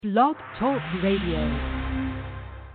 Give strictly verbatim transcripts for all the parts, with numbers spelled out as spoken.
Blog Talk Radio.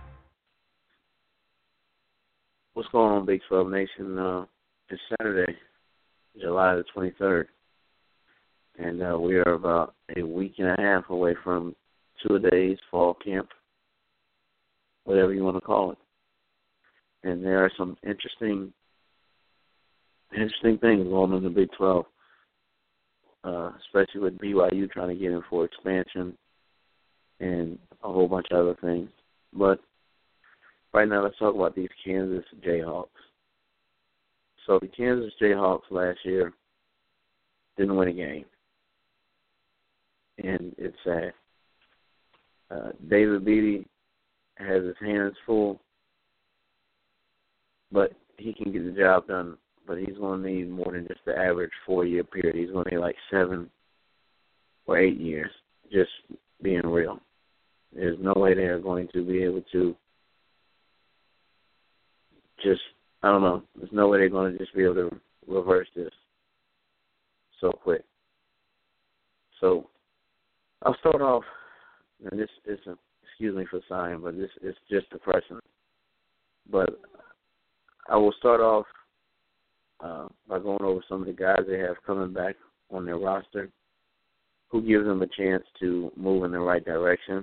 What's going on, Big twelve Nation? Uh, it's Saturday, July the twenty-third, and uh, we are about a week and a half away from two-a-days fall camp, whatever you want to call it. And there are some interesting, interesting things going on in the Big twelve, uh, especially with B Y U trying to get in for expansion and a whole bunch of other things. But right now, let's talk about these Kansas Jayhawks. So the Kansas Jayhawks last year didn't win a game, and it's sad. Uh, David Beatty has his hands full, but he can get the job done. But he's going to need more than just the average four-year period. He's going to need like seven or eight years, just being real. There's no way they're going to be able to just, I don't know, there's no way they're going to just be able to reverse this so quick. So I'll start off, and this isn't, excuse me for sighing, but this is just depressing. But I will start off uh, by going over some of the guys they have coming back on their roster, who gives them a chance to move in the right direction.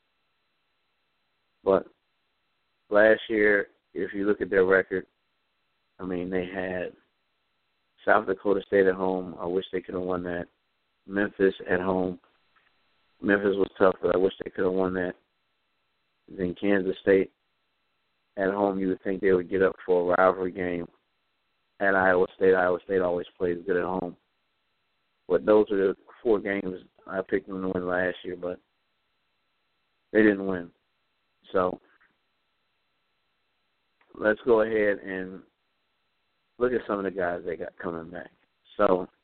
But last year, if you look at their record, I mean, they had South Dakota State at home. I wish they could have won that. Memphis at home. Memphis was tough, but I wish they could have won that. Then Kansas State at home, you would think they would get up for a rivalry game. At Iowa State, Iowa State always plays good at home. But those are the four games I picked them to win last year, but they didn't win. So let's go ahead and look at some of the guys they got coming back. So, as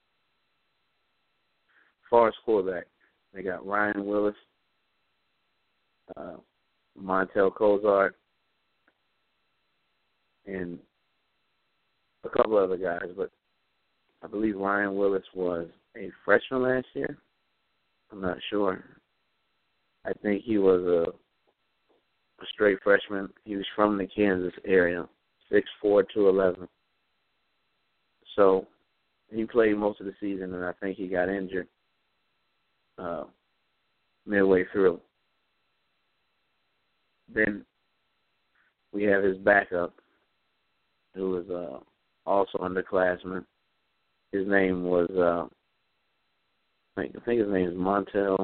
far as quarterback, they got Ryan Willis, uh, Montel Cozart, and a couple other guys. But I believe Ryan Willis was a freshman last year. I'm not sure. I think he was a a straight freshman. He was from the Kansas area, six four, two eleven. So he played most of the season, and I think he got injured uh, midway through. Then we have his backup, who was uh, also underclassman. His name was, uh, I think I think his name is Montel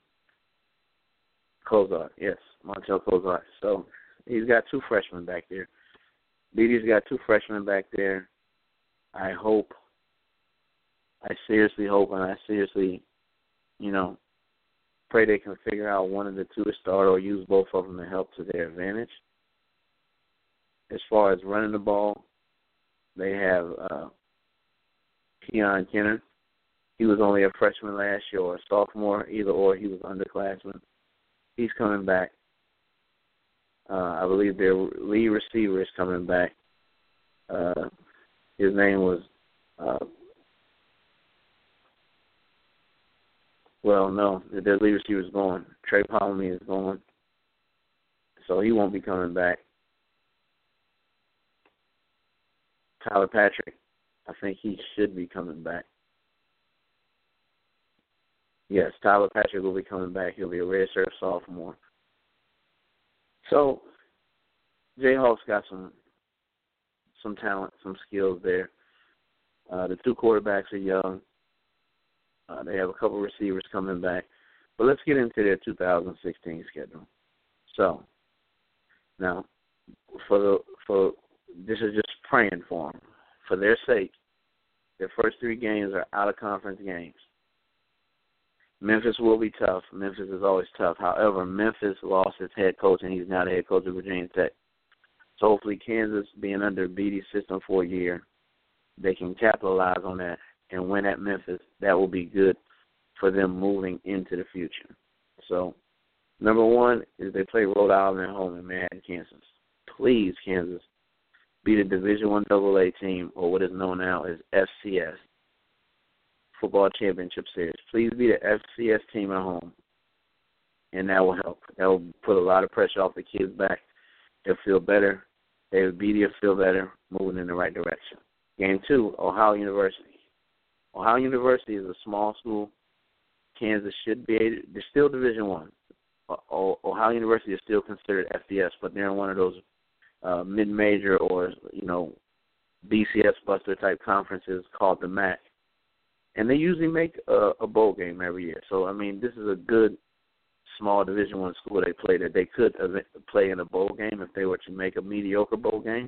Cozart, yes, Montel Cozart. So he's got two freshmen back there. Beatty's got two freshmen back there. I hope, I seriously hope, and I seriously, you know, pray they can figure out one of the two to start or use both of them to help to their advantage. As far as running the ball, they have uh, Keon Kenner. He was only a freshman last year or a sophomore, either or. He was underclassman. He's coming back. Uh, I believe their lead receiver is coming back. Uh, his name was, uh, well, no, their lead receiver is gone. Trey Palmy is gone, so he won't be coming back. Tyler Patrick, I think he should be coming back. Yes, Tyler Patrick will be coming back. He'll be a redshirt sophomore. So, Jayhawks got some some talent, some skills there. Uh, the two quarterbacks are young. Uh, they have a couple receivers coming back. But let's get into their two thousand sixteen schedule. So, now, for the for this is just praying for them. For their sake, their first three games are out-of-conference games. Memphis will be tough. Memphis is always tough. However, Memphis lost its head coach, and he's now the head coach of Virginia Tech. So hopefully Kansas, being under Beatty's system for a year, they can capitalize on that and win at Memphis. That will be good for them moving into the future. So, number one is they play Rhode Island at home in Manhattan, Kansas. Please, Kansas, beat a Division One double A team, or what is known now as F C S. Football Championship Series. Please be the F C S team at home and that will help. That will put a lot of pressure off the kids' back. They'll feel better. David Beatty will feel better, moving in the right direction. Game two, Ohio University. Ohio University is a small school. Kansas should be, they're still Division One. Ohio University is still considered F B S, but they're in one of those uh, mid-major or, you know, B C S Buster type conferences called the M A C. And they usually make a, a bowl game every year. So, I mean, this is a good small Division One school they play that they could play in a bowl game if they were to make a mediocre bowl game.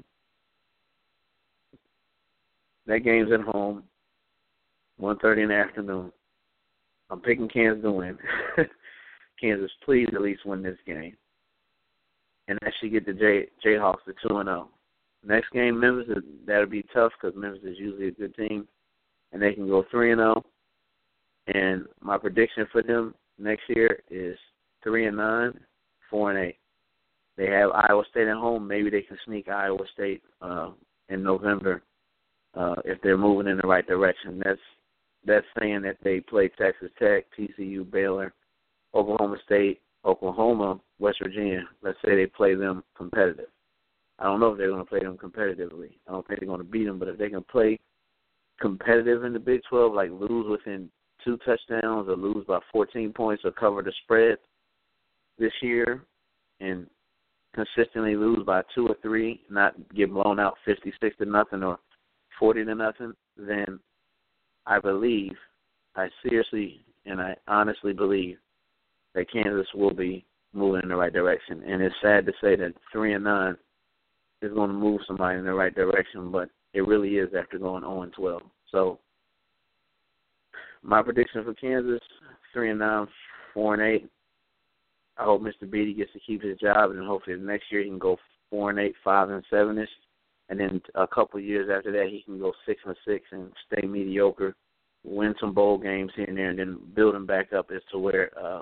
That game's at home, one thirty in the afternoon. I'm picking Kansas to win. Kansas, please at least win this game. And that should get the Jay, Jayhawks to two and oh. Next game, Memphis, that'll be tough because Memphis is usually a good team. And they can go three and oh. And my prediction for them next year is three and nine, four and eight. They have Iowa State at home. Maybe they can sneak Iowa State uh, in November uh, if they're moving in the right direction. That's that's saying that they play Texas Tech, T C U, Baylor, Oklahoma State, Oklahoma, West Virginia. Let's say they play them competitive. I don't know if they're going to play them competitively. I don't think they're going to beat them, but if they can play competitive in the Big twelve, like lose within two touchdowns or lose by fourteen points or cover the spread this year and consistently lose by two or three, not get blown out fifty-six to nothing or forty to nothing, then I believe, I seriously and I honestly believe that Kansas will be moving in the right direction. And it's sad to say that three and nine is going to move somebody in the right direction, but it really is after going oh and twelve. So my prediction for Kansas, three and nine, four and eight. I hope Mister Beatty gets to keep his job, and hopefully the next year he can go four and eight, five and seven ish, and then a couple of years after that he can go six and six and stay mediocre, win some bowl games here and there, and then build him back up as to where uh,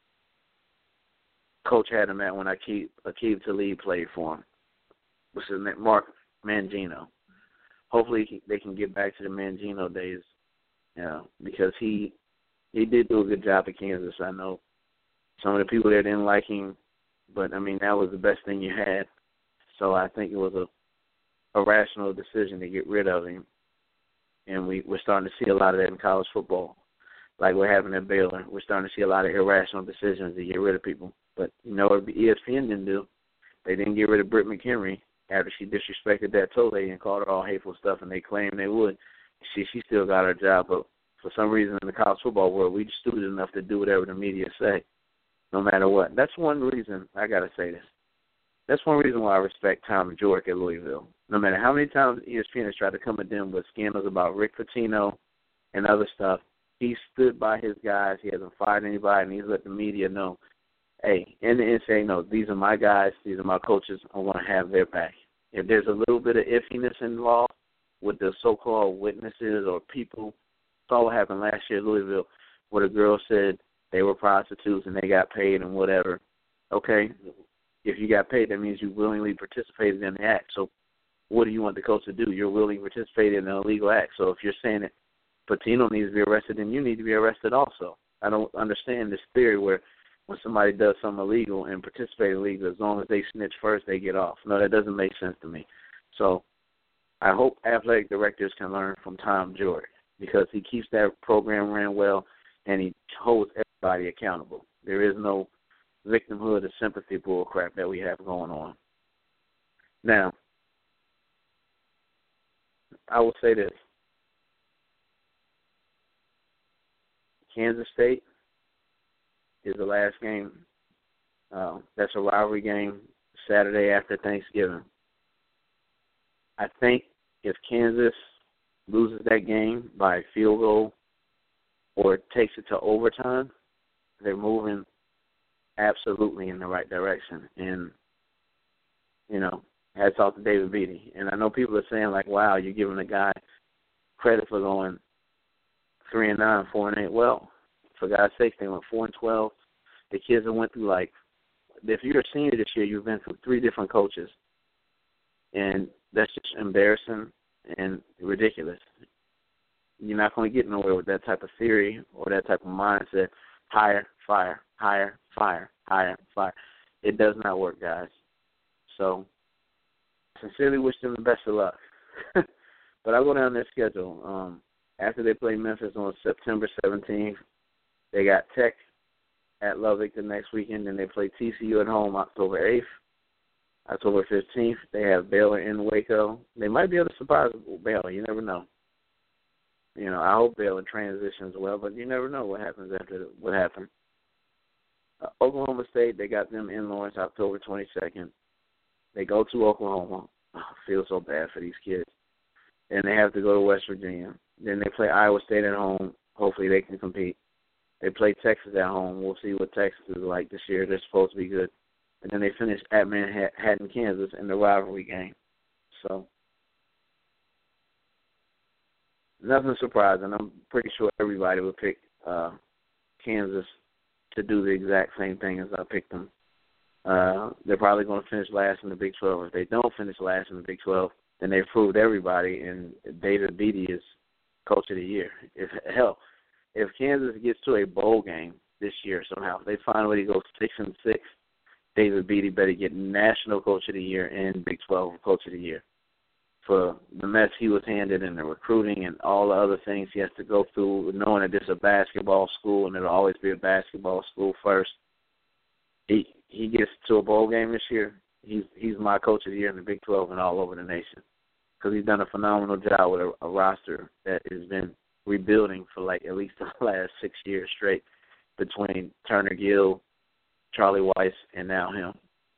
Coach had him at when Aqib, Aqib Talib played for him, which is Mark Mangino. Hopefully they can get back to the Mangino days, you know, because he he did do a good job at Kansas. I know some of the people there didn't like him, but, I mean, that was the best thing you had. So I think it was a, a rational decision to get rid of him. And we, we're starting to see a lot of that in college football, like we're having at Baylor. We're starting to see a lot of irrational decisions to get rid of people. But, you know what E S P N didn't do? They didn't get rid of Britt McHenry after she disrespected that Tole and called her all hateful stuff, and they claimed they would. She she still got her job, but for some reason in the college football world, we just stupid enough to do whatever the media say, no matter what. That's one reason, I got to say this. That's one reason why I respect Tom Jork at Louisville. No matter how many times E S P N has tried to come at them with scandals about Rick Pitino and other stuff, he stood by his guys. He hasn't fired anybody, and he's let the media know, hey, in the N C double A, no, these are my guys, these are my coaches, I want to have their back. If there's a little bit of iffiness involved with the so-called witnesses or people, saw what happened last year at Louisville where the girl said they were prostitutes and they got paid and whatever. Okay, if you got paid, that means you willingly participated in the act. So what do you want the coach to do? You're willingly participating in an illegal act. So if you're saying that Pitino needs to be arrested, then you need to be arrested also. I don't understand this theory where when somebody does something illegal and participate illegal, as long as they snitch first, they get off. No, that doesn't make sense to me. So I hope athletic directors can learn from Tom Jordan because he keeps that program ran well and he holds everybody accountable. There is no victimhood or sympathy bullcrap that we have going on. Now, I will say this. Kansas State is the last game. Uh, that's a rivalry game Saturday after Thanksgiving. I think if Kansas loses that game by a field goal or takes it to overtime, they're moving absolutely in the right direction. And, you know, hats off to David Beatty. And I know people are saying, like, wow, you're giving the guy credit for going three and nine, four and eight. Well, for God's sake, they went four and twelve. The kids that went through, like, if you're a senior this year, you've been through three different coaches. And that's just embarrassing and ridiculous. You're not going to get nowhere with that type of theory or that type of mindset. Hire, fire, higher, fire, higher, fire. It does not work, guys. So, sincerely wish them the best of luck. But I'll go down their schedule. Um, after they play Memphis on September seventeenth, they got Tech at Lubbock the next weekend, and they play T C U at home October eighth. October fifteenth, they have Baylor in Waco. They might be able to surprise Baylor. You never know. You know, I hope Baylor transitions well, but you never know what happens after what happened. Uh, Oklahoma State, they got them in Lawrence October twenty-second. They go to Oklahoma. Oh, I feel so bad for these kids. And they have to go to West Virginia. Then they play Iowa State at home. Hopefully they can compete. They play Texas at home. We'll see what Texas is like this year. They're supposed to be good. And then they finish at Manhattan, Kansas in the rivalry game. So, nothing surprising. I'm pretty sure everybody would pick uh, Kansas to do the exact same thing as I picked them. Uh, they're probably going to finish last in the Big twelve. If they don't finish last in the Big twelve, then they've proved everybody, and David Beatty is Coach of the Year. If hell, if Kansas gets to a bowl game this year somehow, if they find a way to go six and six, David Beatty better get National Coach of the Year and Big twelve Coach of the Year for the mess he was handed in the recruiting and all the other things he has to go through, knowing that this is a basketball school and it'll always be a basketball school first. He he gets to a bowl game this year, he's he's my Coach of the Year in the Big twelve and all over the nation, because he's done a phenomenal job with a, a roster that has been rebuilding for like at least the last six years straight between Turner Gill, Charlie Weiss, and now him.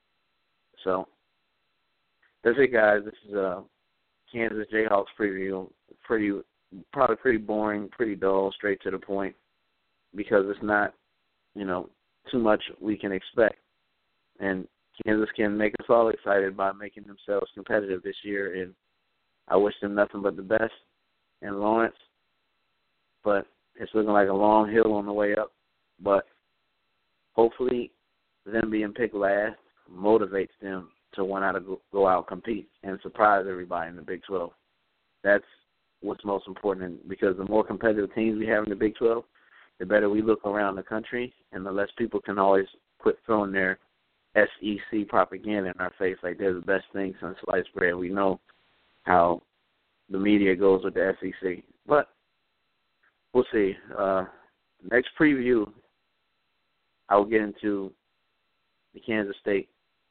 So that's it, guys. This is a Kansas Jayhawks preview. Pretty, probably pretty boring, pretty dull, straight to the point, because it's not, you know, too much we can expect. And Kansas can make us all excited by making themselves competitive this year, and I wish them nothing but the best in Lawrence. But it's looking like a long hill on the way up. But hopefully them being picked last motivates them to want to go out and compete and surprise everybody in the Big twelve. That's what's most important, because the more competitive teams we have in the Big twelve, the better we look around the country, and the less people can always quit throwing their S E C propaganda in our face like they're the best thing since sliced bread. We know how the media goes with the S E C. But we'll see. Uh, next preview, I'll get into the Kansas State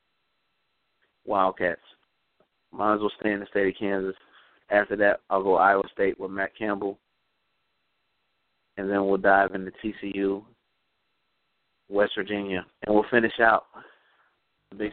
Wildcats. Might as well stay in the state of Kansas. After that, I'll go Iowa State with Matt Campbell. And then we'll dive into T C U, West Virginia. And we'll finish out the Big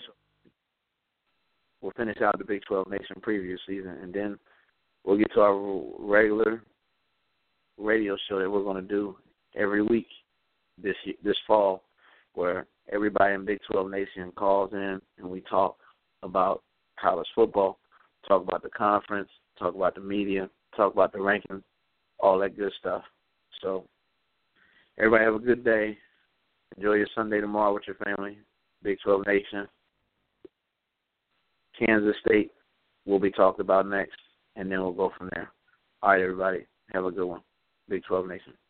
We'll finish out the Big twelve Nation preview season. And then we'll get to our regular radio show that we're going to do every week this this fall, where everybody in Big twelve Nation calls in and we talk about college football, talk about the conference, talk about the media, talk about the rankings, all that good stuff. So everybody have a good day. Enjoy your Sunday tomorrow with your family. Big twelve Nation. Kansas State will be talked about next, and then we'll go from there. All right, everybody. Have a good one. Big twelve Nation.